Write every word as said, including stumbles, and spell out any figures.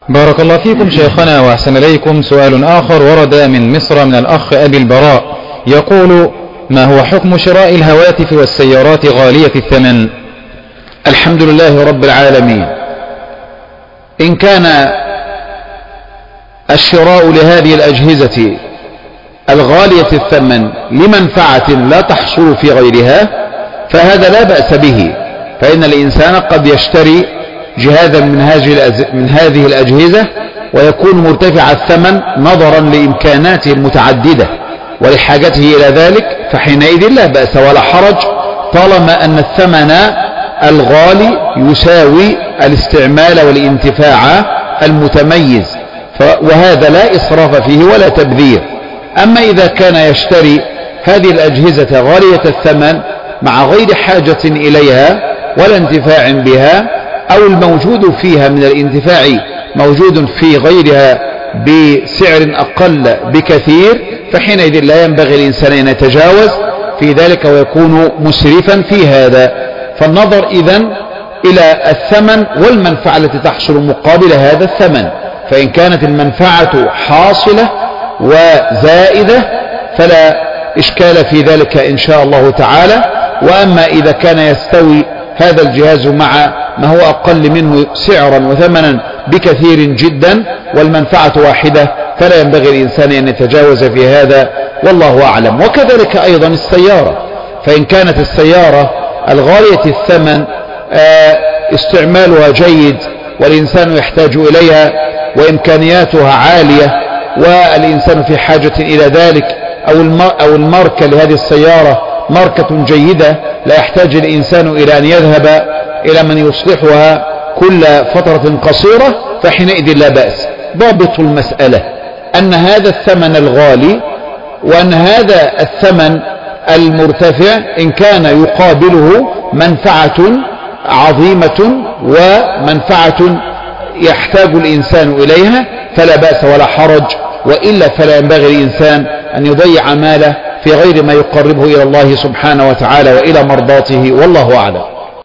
بارك الله فيكم شيخنا وأحسن إليكم. سؤال آخر ورد من مصر من الأخ أبي البراء يقول: ما هو حكم شراء الهواتف والسيارات غالية الثمن؟ الحمد لله رب العالمين. إن كان الشراء لهذه الأجهزة الغالية الثمن لمنفعة لا تحصل في غيرها فهذا لا بأس به، فإن الإنسان قد يشتري جهازا من هذه الأجهزة ويكون مرتفع الثمن نظرا لإمكاناته المتعددة ولحاجته إلى ذلك، فحينئذ لا بأس ولا حرج طالما أن الثمن الغالي يساوي الاستعمال والانتفاع المتميز، وهذا لا إسراف فيه ولا تبذير. أما إذا كان يشتري هذه الأجهزة غالية الثمن مع غير حاجة إليها ولا انتفاع بها، أو الموجود فيها من الانتفاع موجود في غيرها بسعر أقل بكثير، فحينئذ لا ينبغي الإنسان أن يتجاوز في ذلك ويكون مسرفا في هذا. فالنظر إذن إلى الثمن والمنفعة التي تحصل مقابل هذا الثمن، فإن كانت المنفعة حاصلة وزائدة فلا إشكال في ذلك إن شاء الله تعالى. وأما إذا كان يستوي هذا الجهاز مع ما هو أقل منه سعرا وثمنا بكثير جدا والمنفعة واحدة فلا ينبغي الإنسان أن يتجاوز في هذا، والله أعلم. وكذلك أيضا السيارة، فإن كانت السيارة الغالية الثمن استعمالها جيد والإنسان يحتاج إليها وإمكانياتها عالية والإنسان في حاجة إلى ذلك، أو الماركة لهذه السيارة ماركة جيدة لا يحتاج الإنسان إلى أن يذهب إلى من يصلحها كل فترة قصيرة، فحينئذ لا بأس. ضابط المسألة أن هذا الثمن الغالي وأن هذا الثمن المرتفع إن كان يقابله منفعة عظيمة ومنفعة يحتاج الإنسان إليها فلا بأس ولا حرج، وإلا فلا ينبغي الإنسان أن يضيع ماله في غير ما يقربه إلى الله سبحانه وتعالى وإلى مرضاته، والله أعلم.